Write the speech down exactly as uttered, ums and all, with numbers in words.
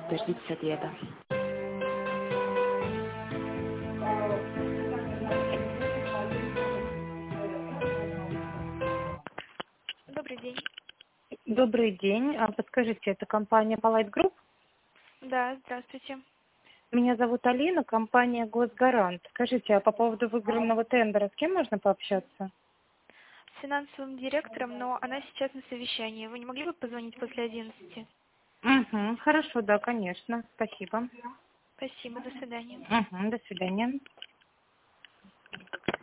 Дождитесь ответа. Добрый день. Добрый день. А подскажите, это компания Polite Group? Да, здравствуйте. Меня зовут Алина, компания Госгарант. Скажите, а по поводу выигранного тендера с кем можно пообщаться? С финансовым директором, но она сейчас на совещании. Вы не могли бы позвонить после одиннадцати? Угу, хорошо, да, конечно. Спасибо. Спасибо, до свидания. Угу, до свидания.